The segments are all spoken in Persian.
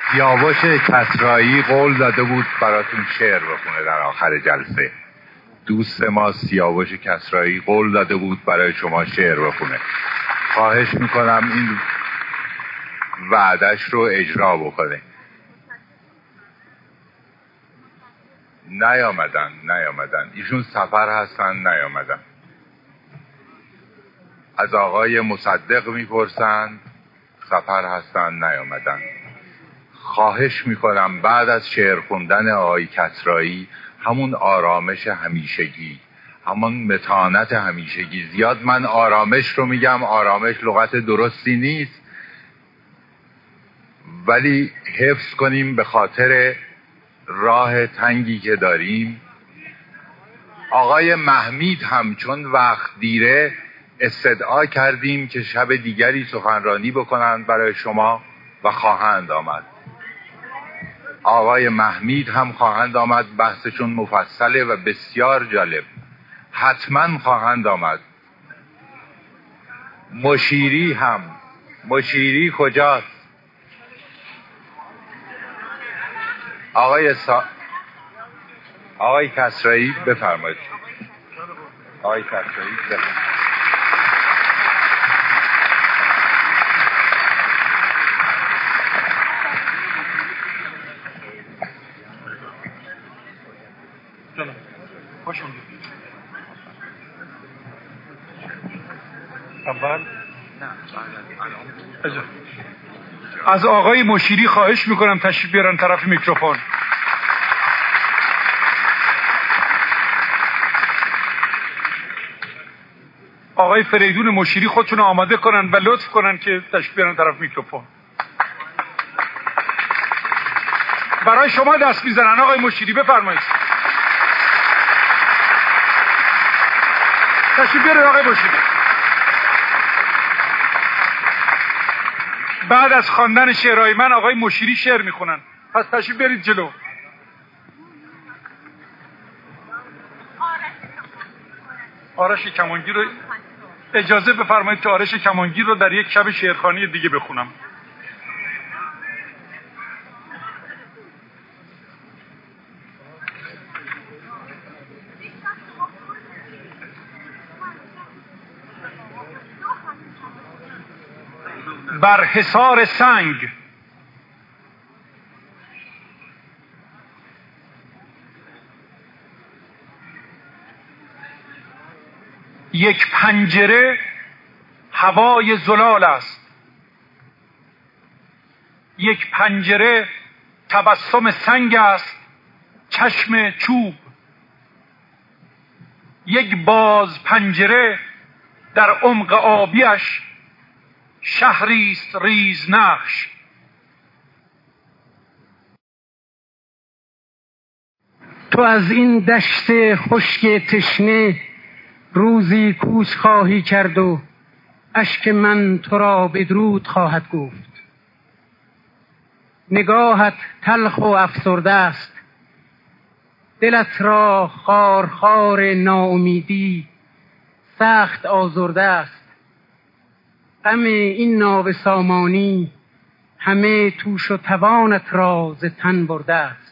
سیاوش کسرایی قول داده بود براتون شعر بخونه در آخر جلسه. دوست ما سیاوش کسرایی قول داده بود برای شما شعر بخونه. خواهش میکنم این وعدش رو اجرا بکنه. نیامدن ایشون سفر هستن، نیامدن. از آقای مصدق میپرسند، سفر هستن، نیامدن. خواهش میکنم بعد از شعر خوندن آقای کسرایی همون آرامش همیشگی، همون متانت همیشگی، زیاد من آرامش رو میگم، آرامش لغت درستی نیست، ولی حفظ کنیم به خاطر راه تنگی که داریم. آقای محمید هم چون وقت دیره استدعا کردیم که شب دیگری سخنرانی بکنند برای شما و خواهند آمد. آقای محمید هم خواهند آمد، بحثشون مفصله و بسیار جالب، حتما خواهند آمد. مشیری کجاست؟ آقای کسرایی بفرمایید. آقای کسرایی بفرمایید. از آقای مشیری خواهش میکنم تشریف بیارن طرف میکروفون. آقای فریدون مشیری خودشون آماده کنن و لطف کنن که تشریف بیارن طرف میکروفون. برای شما دست میزنن. آقای مشیری بفرمایید. تشریف بیارن آقای مشیری. بعد از خواندن شعرهای من آقای مشیری شعر میخونن، پس تشریف بیارید جلو. آرش کمانگیر رو اجازه بفرمایید که آرش کمانگیر رو در یک شب شعرخوانی دیگه بخونم. بر حصار سنگ یک پنجره هوای زلال است، یک پنجره تبسم سنگ است چشم چوب، یک باز پنجره در عمق آبیش شهریست ریز نقش. تو از این دشت خشک تشنه روزی کوچ خواهی کرد و اشک من تو را بدرود خواهد گفت. نگاهت تلخ و افسرده است، دلت را خارخار ناامیدی سخت آزرده است. غم این ناو سامانی همه توش و توانت را ز تن برده است.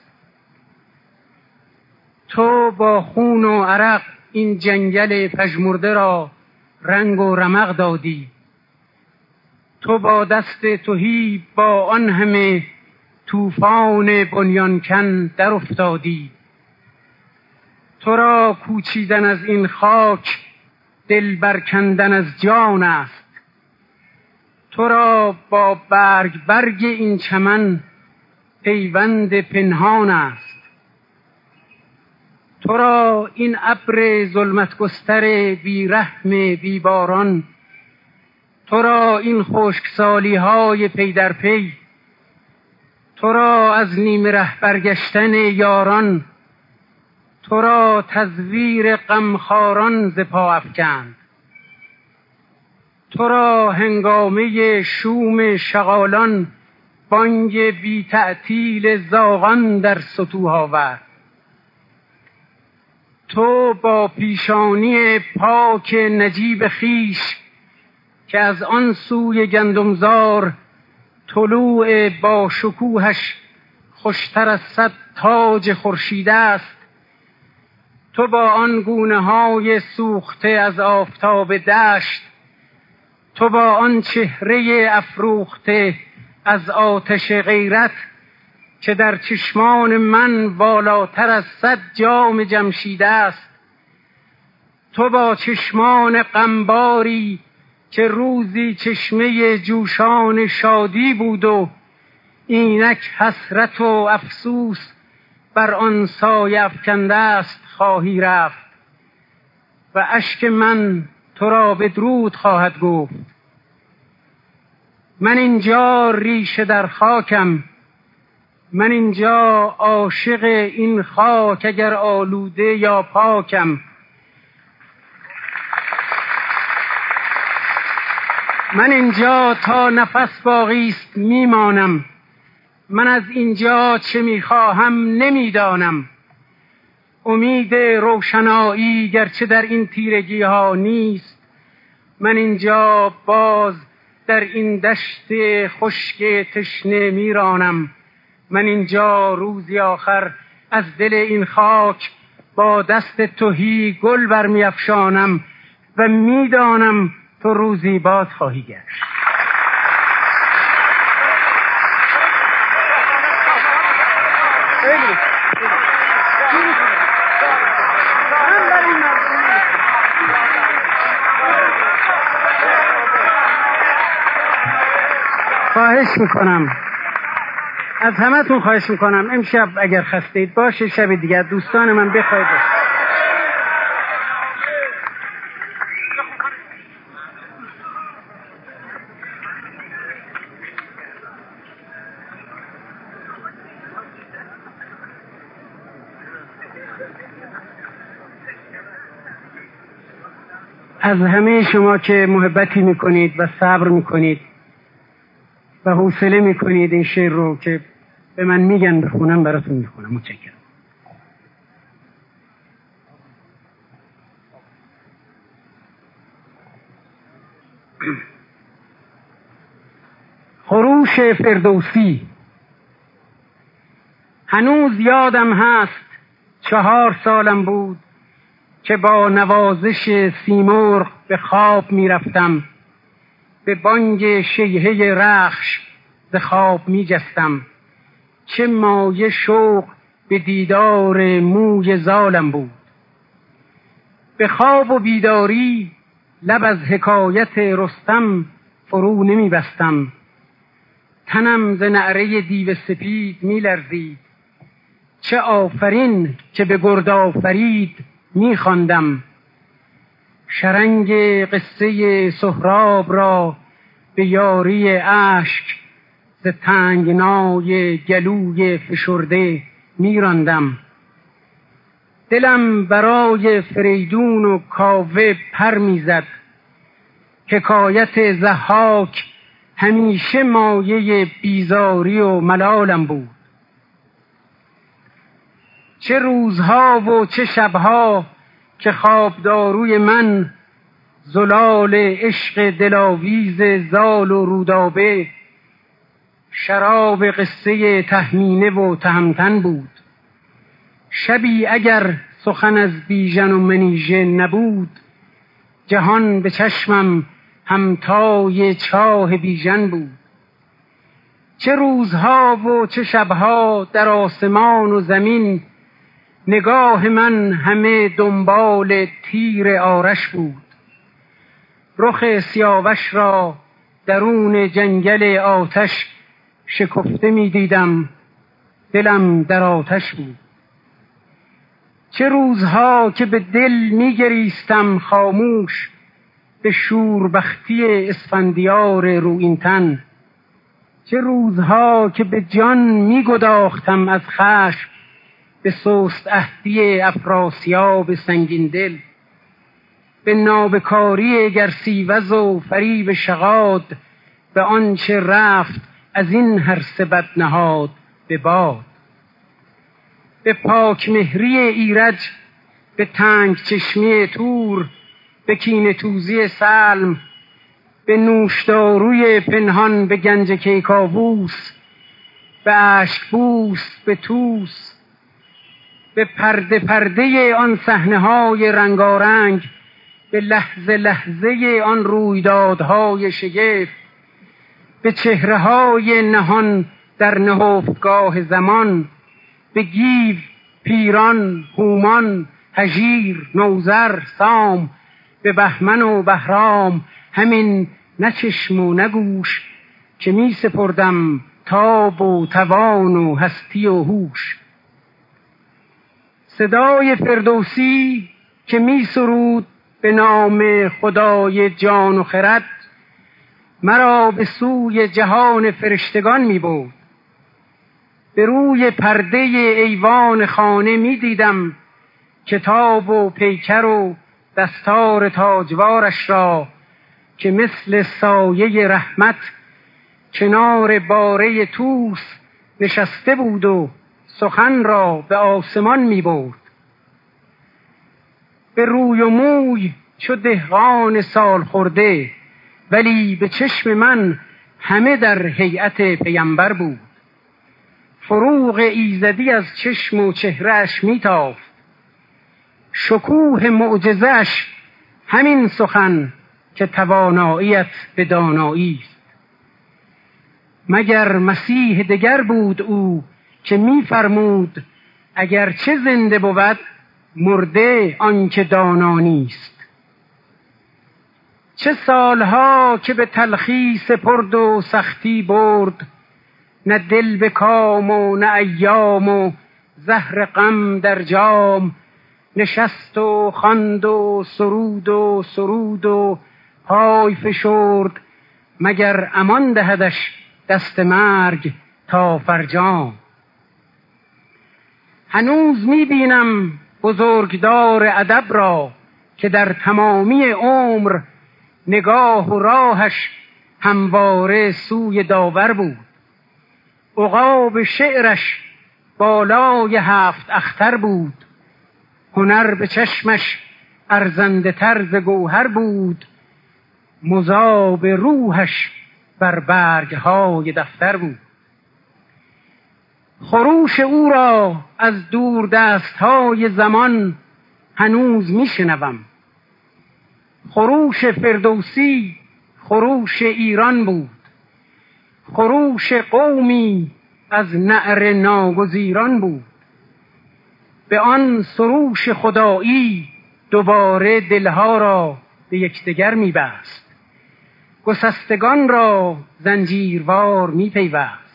تو با خون و عرق این جنگل پژمرده را رنگ و رمق دادی. تو با دست تهی با آن همه طوفان بنیانکن در افتادی. تو را کوچیدن از این خاک دل برکندن از جان است. تو را با برگ این چمن پیوند پنهان است. تو را این ابر ظلمت گستر بی رحم بی باران، تو را این خشکسالی های پی در پی، تو را از نیمه ره برگشتن یاران، تو را تزویر غمخواران ز پا افکند. تو را هنگامه شوم شغالان بانگ بی تعطیل زاغان در سطوح آورد. تو با پیشانی پاک نجیب خیش که از آن سوی گندمزار طلوع با شکوهش خوشتر از 100 تاج خورشید است. تو با آن گونه های سوخته از آفتاب دشت، تو با آن چهره افروخته از آتش غیرت که در چشمان من بالاتر از 100 جام جمشید است. تو با چشمان غمباری که روزی چشمه جوشان شادی بود و اینک حسرت و افسوس بر آن سایه افکنده است خواهی رفت و اشک من تو را بدرود خواهد گفت. من اینجا ریشه در خاکم، من اینجا عاشق این خاک اگر آلوده یا پاکم. من اینجا تا نفس باقی است میمانم، من از اینجا چه میخواهم نمیدانم. امید روشنایی گرچه در این تیرگی ها نیست، من اینجا باز در این دشت خشک تشنه میرانم. من اینجا روزی آخر از دل این خاک با دست تهی گل برمیافشانم و میدانم تو روزی باز خواهی گشت. خواهش میکنم از همتون، خواهش میکنم امشب اگر خستید باشه، شب دیگر دوستان من بخواید. از همه شما که محبتی میکنید و صبر میکنید و حوصله میکنید این شعر رو که به من میگن بخونم، براتون میخونم. متشکرم. خروش فردوسی. هنوز یادم هست 4 سالم بود که با نوازش سیمرغ به خواب میرفتم، به بانگ شیهه رخش ز خواب میجستم. چه مایه شوق به دیدار موی زالم بود. به خواب و بیداری لب از حکایت رستم فرو نمیبستم. تنم ز نعره دیو سپید میلرزید. چه آفرین که به گرد آفرید میخواندم. شرنگ قصه سهراب را به یاری اشک ز تنگنای گلوی فشرده میراندم. دلم برای فریدون و کاوه پر میزد. حکایت ضحاک همیشه مایه بیزاری و ملالم بود. چه روزها و چه شبها که خوابداروی من زلال عشق دلاویز زال و رودابه، شراب قصه تهمینه و تهمتن بود. شبی اگر سخن از بیژن و منیژه نبود، جهان به چشمم همتای چاه بیژن بود. چه روزها و چه شبها در آسمان و زمین، نگاه من همه دنبال تیر آرش بود. رخ سیاوش را درون جنگل آتش شکفته می دیدم، دلم در آتش بود. چه روزها که به دل می گریستم خاموش به شوربختی اسفندیار رویینتن. چه روزها که به جان می گداختم از خشم به سست عهدی افراسیاب سنگین دل. به نابکاری گرسیوز و فریب شغاد، به آنچه رفت از این هر سه بدنهاد به باد. به پاک مهری ایرج، به تنگ چشمی تور، به کینه توزی سلم، به نوشداروی پنهان به گنج کیکاووس، به اشکبوس، به توس، به پرده پرده آن صحنه‌های رنگارنگ، به لحظه لحظه آن رویدادهای شگفت، به چهره‌های نهان در نهفتگاه زمان، به گیو، پیران، هومان، هژیر، نوذر، سام، به بهمن و بهرام، همین نه چشم و نه گوش که می سپردم تاب و توان و هستی و هوش. صدای فردوسی که می سرود به نام خدای جان و خرد، مرا به سوی جهان فرشتگان می برد. به روی پرده ایوان خانه می دیدم کتاب و پیکر و دستار تاجوارش را که مثل سایه رحمت کنار باره طوس نشسته بود و سخن را به آسمان می برد. به روی و موی چو دهقان سال خورده، ولی به چشم من همه در هیئت پیمبر بود. فروغ ایزدی از چشم و چهرهش می تافت، شکوه معجزش همین سخن که تواناییت به دانایی است. مگر مسیح دگر بود او که می فرمود اگر چه زنده بود مرده آنکه دانا نیست. چه سالها که به تلخی سپرد و سختی برد، نه دل به کام و نه ایام و زهر غم در جام، نشست و خواند و سرود و پای فشرد، مگر امان دهدش دست مرگ تا فرجام. هنوز می بینم بزرگدار ادب را که در تمامی عمر نگاه و راهش همواره سوی داور بود. عقاب شعرش بالای 7 اختر بود، هنر به چشمش ارزنده تر ز گوهر بود، مذاب روحش بر برگهای دفتر بود. خروش او را از دور دستهای زمان هنوز میشنوم. خروش فردوسی خروش ایران بود، خروش قومی از نعر ناگزیران بود. به آن سروش خدایی دوباره دلها را به یکدیگر می‌بست، گسستگان را زنجیروار می‌پیوست.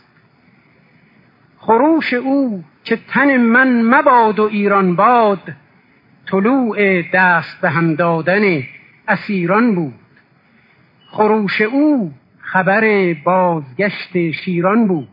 خروش او که تن من مباد و ایران باد، طلوع دست به هم دادن اسیران بود. خروش او خبر بازگشت شیران بود.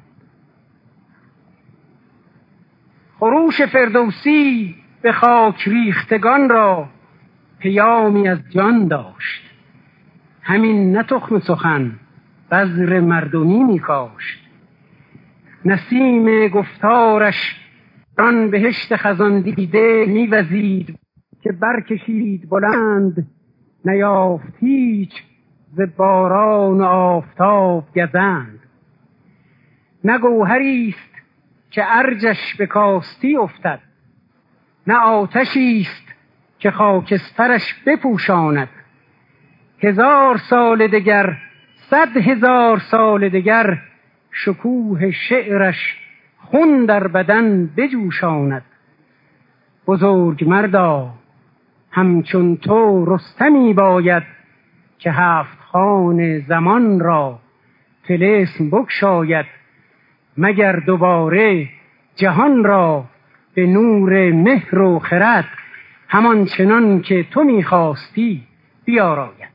خروش فردوسی به خاک ریختگان را پیامی از جان داشت، همین نه تخم سخن بذر مردمی می کاشت. نسیم گفتارش آن بهشت خزان دیده می وزید که برکشید بلند، نیافت هیچ ز باران و آفتاب گزند. نه گوهریست که ارجش به کاستی افتد، نه آتشیست که خاکسترش بپوشاند. 1000 سال دگر 100,000 سال دگر، شکوه شعرش خون در بدن بجوشاند. بزرگ مردا همچون تو رستمی باید، که 7 خوان زمان را طلسم بگشاید. مگر دوباره جهان را به نور مهر و خرد، همان چنان که تو میخواستی بیاراید.